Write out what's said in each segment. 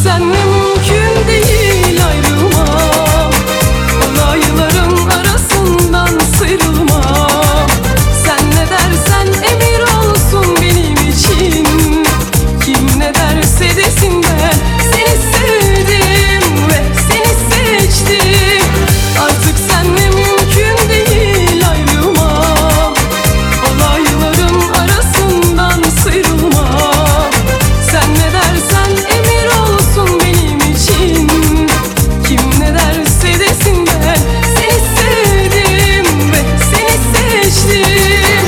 senle mümkün değil ayrılmam. Olayların arasından sıyrılmam. Sen ne dersen emir olsun benim için. Kim ne derse desin ben seni sevdim ve seni seçtim. Artık senle mümkün değil ayrılmam. Olayların arasından sıyrılmam. Sen ne dersen emir olsun benim için. Kim ne derse desin ben seni sevdim ve seni seçtim.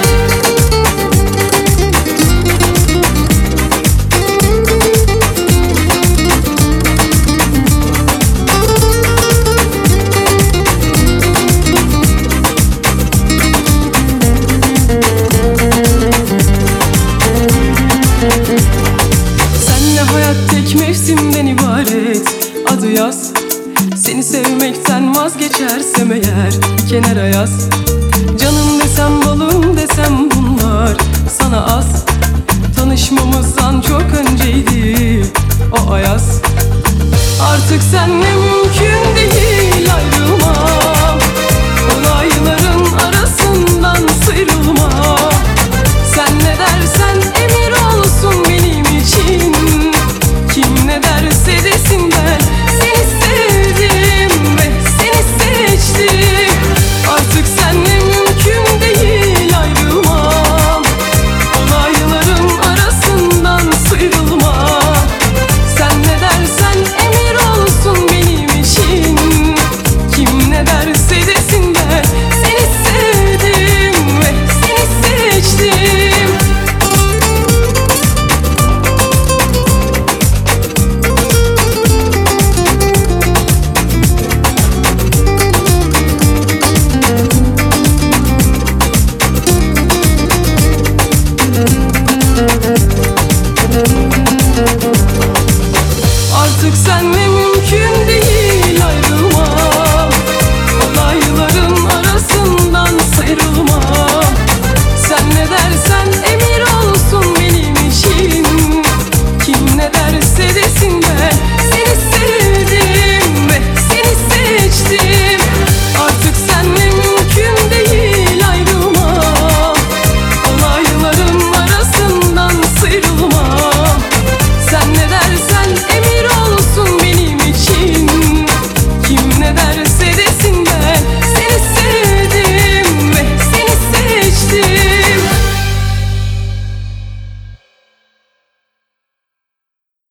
Senle hayat tek mevsimden ibaret, adı yaz. Seni sevmekten vazgeçersem eğer kenara yaz. Canım desem balım desem bunlar sana az. Tanışmamızdan çok önceydi